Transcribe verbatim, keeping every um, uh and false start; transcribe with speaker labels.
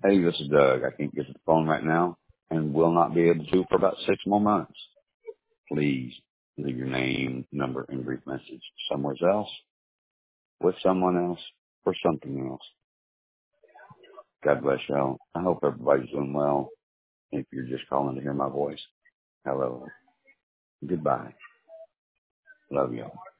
Speaker 1: Hey, this is Doug. I can't get to the phone right now and will not be able to for about six more months. Please leave your name, number, and brief message somewhere else, with someone else, or something else. God bless y'all. I hope everybody's doing well. If you're just calling to hear my voice, hello. Goodbye. Love y'all.